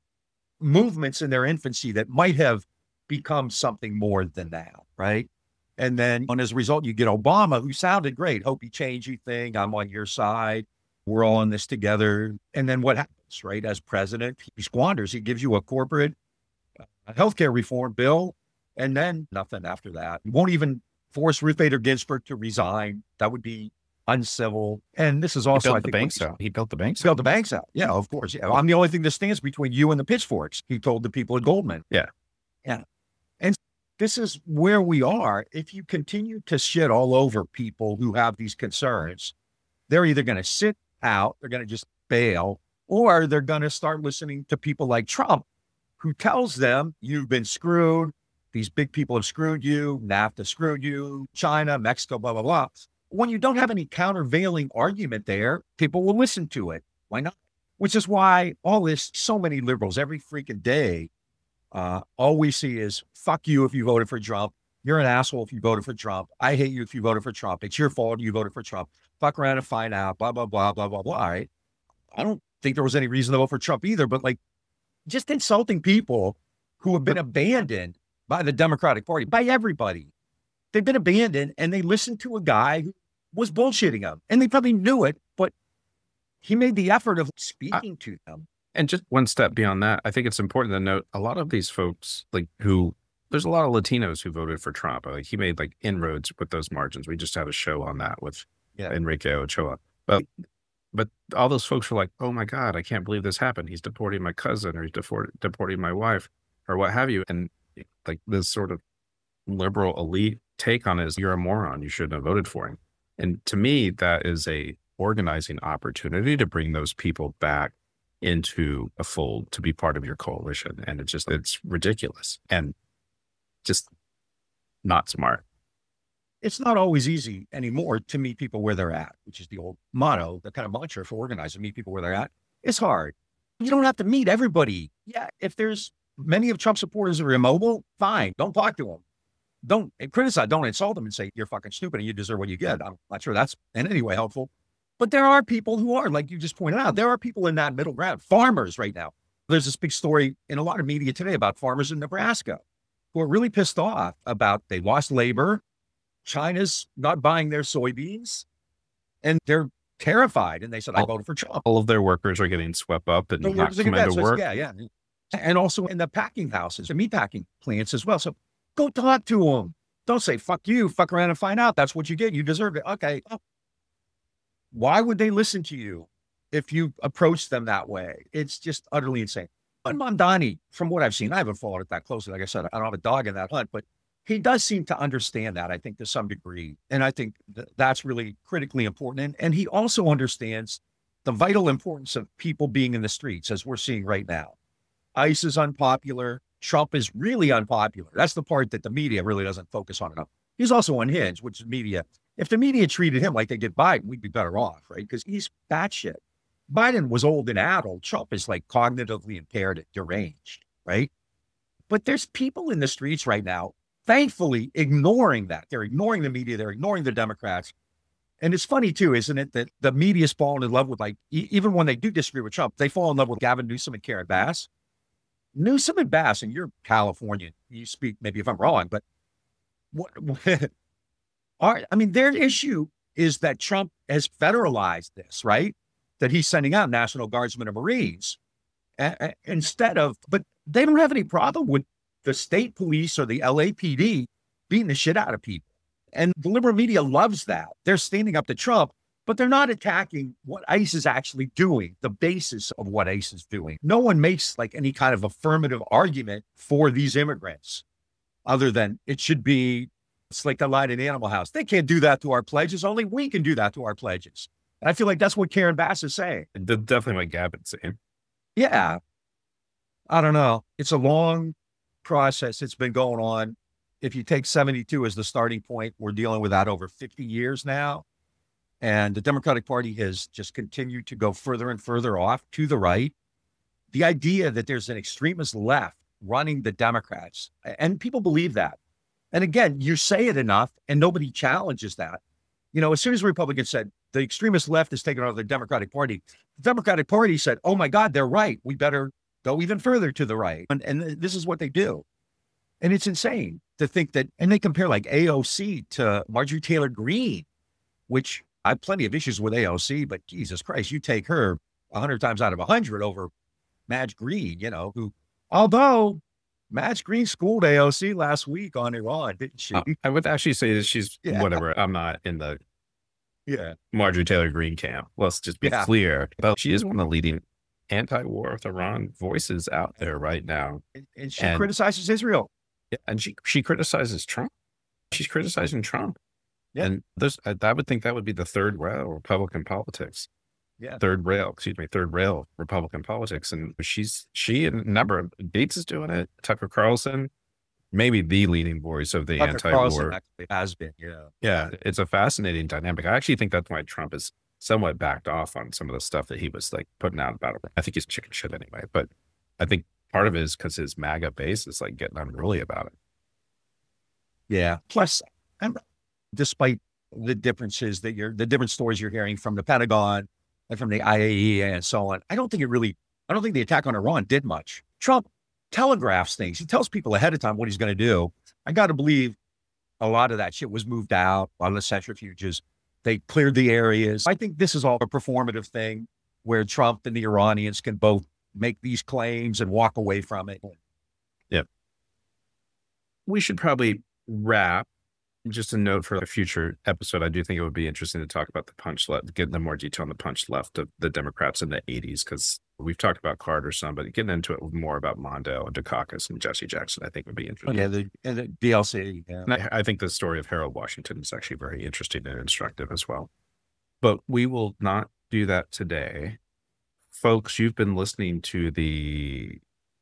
movements in their infancy that might have become something more than that, right? And then and as a result, you get Obama, who sounded great. Hope you change your thing. I'm on your side. We're all in this together. And then what happens, right? As president, he squanders. He gives you a corporate uh, healthcare reform bill, and then nothing after that. He won't even force Ruth Bader Ginsburg to resign. That would be uncivil. And this is also, he built I the think, banks out. He built the banks built out. the banks out. Yeah, of course. Yeah, I'm the only thing that stands between you and the pitchforks, he told the people at Goldman. Yeah. Yeah. And this is where we are. If you continue to shit all over people who have these concerns, they're either going to sit out, they're going to just bail, or they're going to start listening to people like Trump, who tells them you've been screwed. These big people have screwed you. NAFTA screwed you. China, Mexico, blah, blah, blah. When you don't have any countervailing argument there, people will listen to it. Why not? Which is why all this, so many liberals every freaking day, uh, all we see is, fuck you if you voted for Trump. You're an asshole if you voted for Trump. I hate you if you voted for Trump. It's your fault you voted for Trump. Fuck around and find out, blah, blah, blah, blah, blah, blah. All right. I don't think there was any reason to vote for Trump either, but like just insulting people who have been abandoned by the Democratic Party, by everybody. They've been abandoned and they listened to a guy who was bullshitting them. And they probably knew it, but he made the effort of speaking I, to them. And just one step beyond that, I think it's important to note a lot of these folks, like who, there's a lot of Latinos who voted for Trump. Like he made like inroads with those margins. We just had a show on that with yeah. Enrique Ochoa. But but all those folks were like, oh my God, I can't believe this happened. He's deporting my cousin or he's deport, deporting my wife or what have you. And like this sort of liberal elite take on it is, you're a moron. You shouldn't have voted for him. And to me, that is a organizing opportunity to bring those people back into a fold to be part of your coalition. And it just, it's ridiculous and just not smart. It's not always easy anymore to meet people where they're at, which is the old motto, the kind of mantra for organizing, meet people where they're at. It's hard. You don't have to meet everybody. Yeah, if there's many of Trump supporters who are immobile, fine, don't talk to them. Don't criticize, don't insult them and say, you're fucking stupid and you deserve what you get. I'm not sure that's in any way helpful. But there are people who are, like you just pointed out, there are people in that middle ground, farmers right now. There's this big story in a lot of media today about farmers in Nebraska who are really pissed off about they lost labor. China's not buying their soybeans and they're terrified. And they said, I voted for Trump. All of their workers are getting swept up and not coming to work. Yeah, yeah. And also in the packing houses, the meat packing plants as well. So go talk to them. Don't say, fuck you, fuck around and find out. That's what you get. You deserve it. Okay. Why would they listen to you if you approach them that way? It's just utterly insane. But Mamdani, from what I've seen, I haven't followed it that closely. Like I said, I don't have a dog in that hunt, but he does seem to understand that, I think, to some degree. And I think th- that's really critically important. And, and he also understands the vital importance of people being in the streets, as we're seeing right now. ICE is unpopular. Trump is really unpopular. That's the part that the media really doesn't focus on enough. He's also unhinged, which is media. If the media treated him like they did Biden, we'd be better off, right? Because he's batshit. Biden was old and addled. Trump is like cognitively impaired and deranged, right? But there's people in the streets right now, thankfully, ignoring that. They're ignoring the media. They're ignoring the Democrats. And it's funny, too, isn't it, that the media's fallen in love with, like, e- even when they do disagree with Trump, they fall in love with Gavin Newsom and Karen Bass. Newsom and Bass, and you're Californian. You speak, maybe if I'm wrong, but what, are, I mean, their issue is that Trump has federalized this, right? That he's sending out National Guardsmen and Marines a, a, instead of, but they don't have any problem with the state police or the L A P D beating the shit out of people. And the liberal media loves that. They're standing up to Trump, but they're not attacking what ICE is actually doing, the basis of what ICE is doing. No one makes like any kind of affirmative argument for these immigrants other than it should be, it's like the line in Animal House. They can't do that to our pledges. Only we can do that to our pledges. And I feel like that's what Karen Bass is saying. That's definitely what Gavin's saying. Yeah. I don't know. It's a long process. It's been going on. If you take seventy-two as the starting point, we're dealing with that over fifty years now. And the Democratic Party has just continued to go further and further off to the right. The idea that there's an extremist left running the Democrats, and people believe that. And again, you say it enough and nobody challenges that. You know, as soon as Republicans said the extremist left is taking over the Democratic Party, the Democratic Party said, oh my God, they're right. We better go even further to the right. And, and this is what they do. And it's insane to think that, and they compare like A O C to Marjorie Taylor Greene, which I have plenty of issues with A O C, but Jesus Christ, you take her a hundred times out of a hundred over Madge Green, you know, who, although Madge Green schooled A O C last week on Iran, didn't she? Uh, I would actually say that she's Yeah. whatever. I'm not in the Yeah. Marjorie Taylor Greene camp. Let's just be Yeah. clear. But she is one of the leading anti-war with Iran voices out there right now. And, and she And- criticizes Israel. Yeah, and she she criticizes Trump. She's criticizing Trump. Yeah. And there's, I, I would think that would be the third rail Republican politics. Yeah. Third rail, excuse me, third rail Republican politics. And she's, she and a number of, Gates is doing it. Tucker Carlson, maybe the leading voice of the Tucker Carlson anti-war. actually has been, yeah. Yeah, it's a fascinating dynamic. I actually think that's why Trump is somewhat backed off on some of the stuff that he was like putting out about it. I think he's chicken shit anyway, but I think part of it is because his MAGA base is like getting unruly about it. Yeah. Plus, I'm, despite the differences that you're, the different stories you're hearing from the Pentagon and from the I A E A and so on, I don't think it really, I don't think the attack on Iran did much. Trump telegraphs things. He tells people ahead of time what he's going to do. I got to believe a lot of that shit was moved out, a lot of the centrifuges. They cleared the areas. I think this is all a performative thing where Trump and the Iranians can both make these claims and walk away from it. We should probably wrap. Just a note for a future episode. I do think it would be interesting to talk about the punch left, get into more detail on the punch left of the Democrats in the eighties, because we've talked about Carter some, but getting into it more about Mondale and Dukakis and Jesse Jackson, I think would be interesting. Yeah, the, and the D L C. Yeah. And I, I think the story of Harold Washington is actually very interesting and instructive as well. But we will not do that today. Folks, you've been listening to the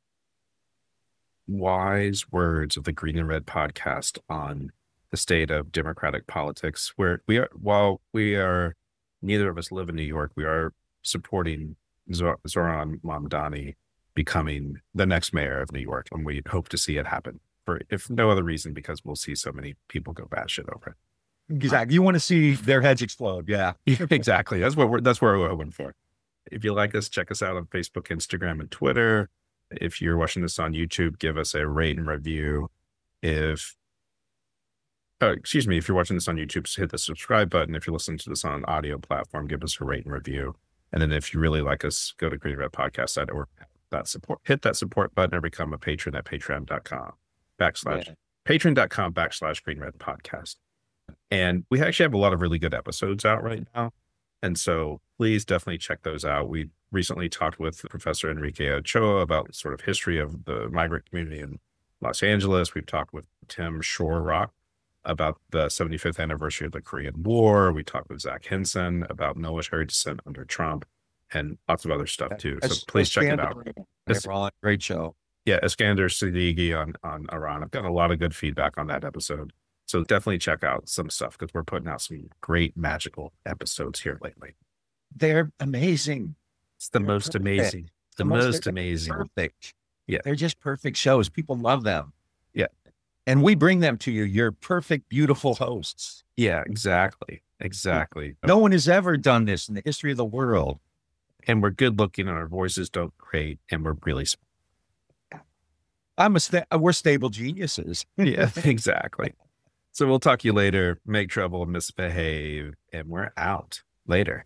wise words of the Green and Red podcast on the state of Democratic politics, where we are, while we are, neither of us live in New York, we are supporting Zor- Zoran Mamdani becoming the next mayor of New York. And we hope to see it happen for, if no other reason, because we'll see so many people go batshit over it. Exactly. You want to see their heads explode. Yeah. Exactly. That's what we're, that's where we're hoping for. If you like us, check us out on Facebook, Instagram, and Twitter. If you're watching this on YouTube, give us a rate and review. If Oh, excuse me, if you're watching this on YouTube, hit the subscribe button. If you're listening to this on an audio platform, give us a rate and review. And then if you really like us, go to green red podcast dot org. That support, hit that support button and become a patron at patreon.com backslash Yeah. patreon.com backslash green red podcast. And we actually have a lot of really good episodes out right now. And so please definitely check those out. We recently talked with Professor Enrique Ochoa about sort of history of the migrant community in Los Angeles. We've talked with Tim Shorrock about the seventy-fifth anniversary of the Korean War. We talked with Zach Henson about military descent under Trump and lots of other stuff too. So Es- please check it out. Iskander, Iran, great show. Yeah, Iskander Siddiqui on, on Iran. I've gotten a lot of good feedback on that episode. So definitely check out some stuff because we're putting out some great magical episodes here lately. They're amazing. It's the They're most perfect. amazing. The, The most, most- they're amazing. Perfect. Yeah. They're just perfect shows. People love them. Yeah. And we bring them to you. You're perfect, beautiful hosts. Yeah, exactly. Exactly. No one has ever done this in the history of the world. And we're good looking and our voices don't grate and we're really smart. I'm a sta- we're stable geniuses. Yeah, exactly. So we'll talk to you later. Make trouble, misbehave, and we're out later.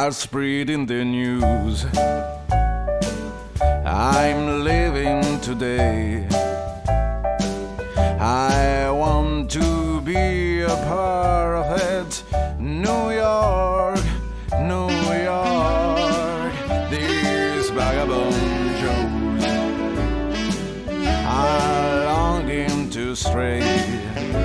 are spreading the news. I'm living today. I want to be a part of it. New York, New York, these vagabond Joes are longing to stray